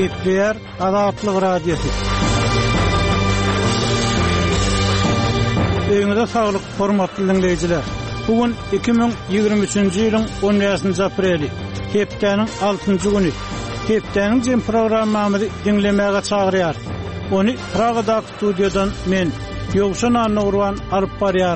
Kepler Azatlyk Radiosu. Öňüňizde saglyk hormatly dinleýijiler. Bugün 2023-nji ýylyň 10-njy apreli, hepdeniň 6-njy güni. Hepdeniň jem programmamyzy dinlemäge çagyrýar. Onu Pragada studiodan men Ýogşan Anurwan alyp barýar.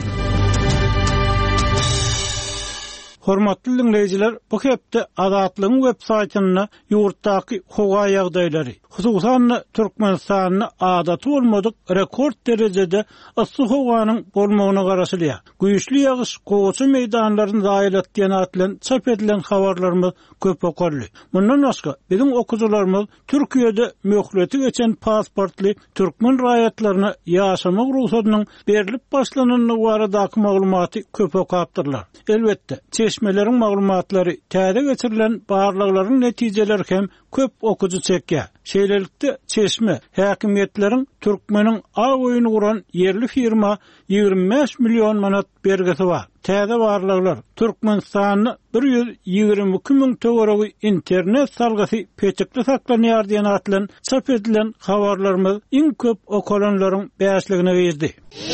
Hormatly dinleýijiler, bu hepde Azatlygyň web saýtyna ýurtdaky howa ýagdaýlary, hususan Türkmenistanyň adaty bolmadyk rekord derejede ysy howanyň bolmagyna garaşylýar. Güýçli ýagyş gowy meýdanlaryny zaýlatýan atlan çap edilen habarlarymyz köp okurly. Mundan başga bizim okuwçylarymyz Türkiýede möhleti geçen pasportly türkmen raýatlaryna ýaşamak ruhsatynyň berilip başlananyny baradaky maglumaty köp okapdyrlar. Elbetde çeşmelerin maglumatlary, täze geçirilen barlyklaryň netijeleri hem köp okuwçy çekýär. Şeýlelikde çeşme häkimetleriň türkmeniň aýyny guran yerli firma 25 milyon manat bergesi bar. Täze barlyklar Türkmenistanyny 122 000 töweregi internet salgasy peçekli saklanýar diýen atlan çap edilen habarlarymyz iň köp okulanlaryň bäşligine berdi.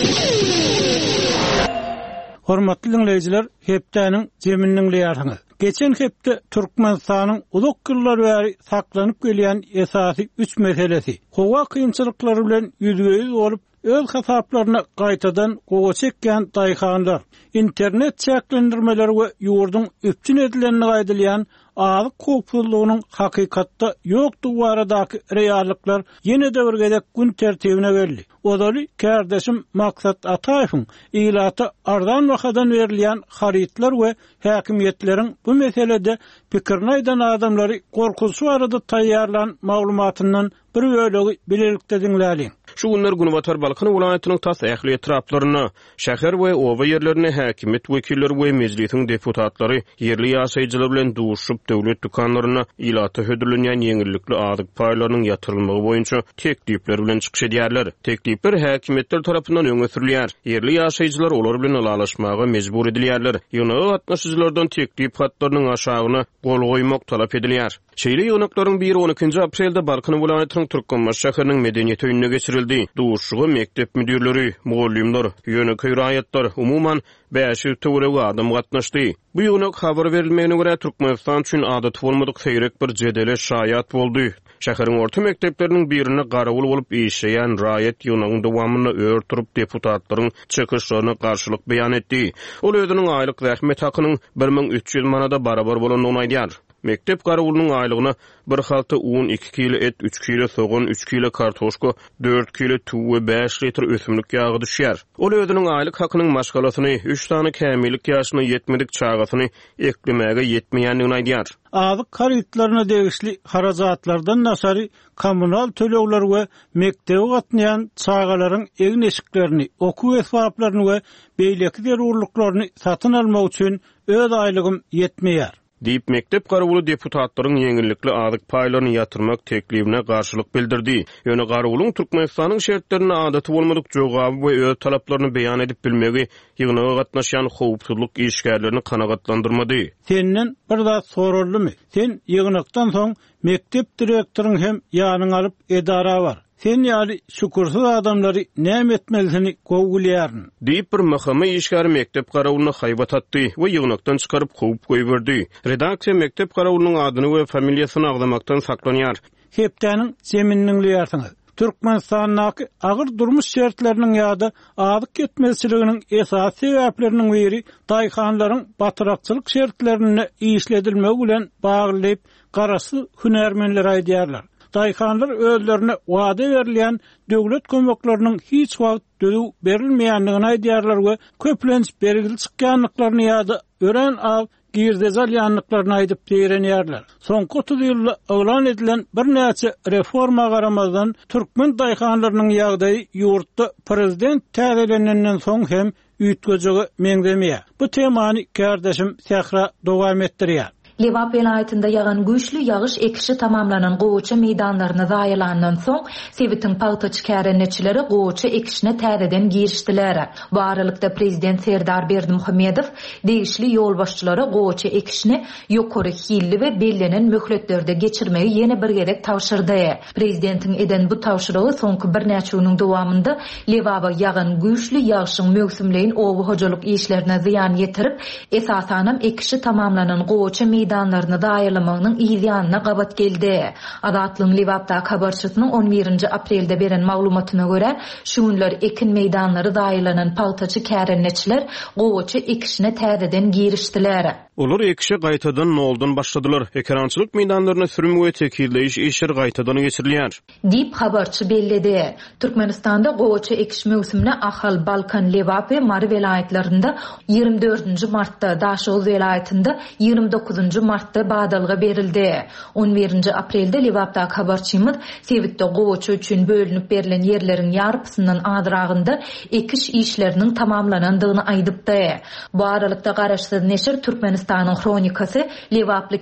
Hormatly dinleýijiler, hepdeniň jeminiň ýarsyňyz. Geçen hepde Türkmenistanyň uzak ýyllar bäri saklanyp gelýän esasy 3 meselesi. Howa kynçylyklary bilen ýüzgöýüz bolup öz hasaplaryna gaýtadan gowa çekýän daýhanlar, internet çäklendirmeleri we ýurdun üpçün edilenini gaýdylýan azyk kopullygynyň hakykatda ýokdugy baradaky reallyklar ýene-de bir gezek gün tertibine geldi. Odaly kardeşim Maksat Ataýewiň ilaty ardan wakadan berilýän haritlar we häkimetleriň bu meselede pikirini aýdan adamlary gorkunçy arada taýýarlan maglumatyndan bir bölegi bilelikde dinläliň. Şu günler Günbatar Balkan welaýatynyň tas ähli etraplaryna, şäher we owa ýerlerine häkimet wekilleri we mejlisiň deputatlary yerli ýaşaýjylar bilen duşup döwlet dukanlaryna ilaty hödürlenýän ýeňillikli adyk paýlarynyň ýatyrylmagy boýunça teklipler bilen çykyş edýärler. Teklipler häkimetler tarapyndan öňe sürilýär. Yerli ýaşaýjylar olar bilen alaşmaga mejbur edilýärler. Ýöne gatnaşyjylardan teklip hatlarynyň aşagyna gol goýmak talap edilýär. Şeýle ýöneklaryň biri 12-nji aprelde Balkan welaýatynyň Türkmenbaş şäheriniň medeniýet öýüne geçirildi. Duşugy mekdep müdirleri, mugallimler, ýöneköy raýatlar, umuman 5 töweregi adam gatnaşdy. Bu ýönek habar berilmegine görä Türkmenistan üçin adaty bolmadyk seýrek bir jedele şaýat boldy. Şäheriň orta mekdepleriniň birine garawul bolup işleýän raýat ýönegiň dowamyny örtürip deputatlaryň çykyşlaryna garşylyk beýan etdi. Ol özüniň aýlyk rahmet hakynyň 1300 manada barabar bolanyny aýdýar. Mektep garawulunyň aýlygyna bir halta un, 2 kilo et, 3 kilo soğan, 3 kilo kartoşka, 4 kilo tuw we 5 litr ösümlik ýagy düşýär. Ol özüniň aýlyk hakynyň maşgalasyny 3 tane kämillik ýaşyna ýetmedik çagasyny eklemäge ýetmeýändigini aýdýar. Azyk haritlaryna degişli harajatlardan nasary kommunal tölegler we mektebe gatnaýan çagalaryň egin eşiklerini, okuw esbaplaryny we beýleki zerurlyklaryny satyn almak üçin öz aýlygym ýetmeýär. Diýip mektep garawuly deputatlaryň ýeňillikli adyk paýlaryny ýatyrmak teklibine garşylyk bildirdi. Ýöne garawulyň Türkmenistanyň şertlerine adaty bolmadyk jogaby we öz talaplaryny beýan edip bilmegi ýygynaga gatnaşan howpsuzlyk işgärlerini kanagatlandyrmady. Senden bir zat soruldymy? Sen ýygnakdan soň mektep direktoryň hem ýanyň alyp edara bar. Sen ýaly şükürsiz adamlary näme etmelisini gowgulýaryn. Diýip bir mahkama işgäri mektep garawulyna haýbat atdy we ýygnakdan çykaryp goýup goýberdi. Redaksiýa mektep garawulynyň adyny we familiýasyny agdamakdan saklanýar. Hepdeniň jeminiň ýarsyňyz. Türkmenistanyň agyr durmuş şertleriniň ýa-da adyk ketmezçiliginiň esas sebäpleriniň biri daýhanlaryň batyrakçylyk şertlerini işledilmegi bilen baglyp garasy hünärmenler aýdýarlar. Daýhanlar özlerine wada berilýän döwlet kömekleriniň hiç wagt döw berilmeýändigini aýdýarlar we köplenç bergil çykýanlyklaryny ýa-da ören al girdezal ýanlyklaryny aýdyp berenýärler. Soňky 30 ýylda elan edilen bir näçe reforma garamazdan türkmen daýhanlarynyň ýagdaýy ýurtda prezident täzelenenden soň hem üýtgejigi meňdemeýär. Bu temany kardeşim Sehra dowam etdirýär. Lewap vilayetinde yağan güýçli ýagyş ekişi tamamlanan Gowaça meýdanlaryna zaýylandan soň Sewitin paýtaç kärenneçileri Gowaça ekişine täzeden girişdiler. Bu aralykda prezident Serdar Berdimuhammedow degişli ýol başçylary Gowaça ekişini ýokary hilli we bellenen möhletlerde geçirmeyi ýene bir gerek tawşyrdy. Prezidentin eden bu tawşyrygy soňky bir näçe ýylyň dowamında Lewap'a ýagan güýçli ýagyşyň mövsümleýin owy hojalyk işlerine ziýan ýetirip esasanam ekişi tamamlanan Gowaça meýdanlaryny daýylamanyň ýylyanyna gabat geldi. Adatlyň Lewapda habarçysynyň 11-nji aprelde beren maglumatyna görä, şu günler ekin meýdanlary daýylanan paýtaçy kärenneçiler Gowaça ekişine täzeden girişdiler. Olar ekişe gaýtadan noldan başladylar. Ekrançylyk meýdanlaryna sürüm we tekilleýiş işleri gaýtadan geçirilýär. Dip habarçy belledi. Türkmenistanda Gowaça ekiş mövsümine Ahal, Balkan, Lewap we Mary vilayetlerinde 24-nji martda, Daşoğuz vilayetinde 29-njy martda badalga berildi. 11-nji aprelde Lewapda habarçymyz Sewitde Gowaça üçin bölünip berilen ýerleriň ýarpysyndan adyragynda ekiş işleriniň tamamlanandygyny aýdypdy. Bu aralykda Garaşsyz neşir Türkmenistanyň kronikasy Lewaply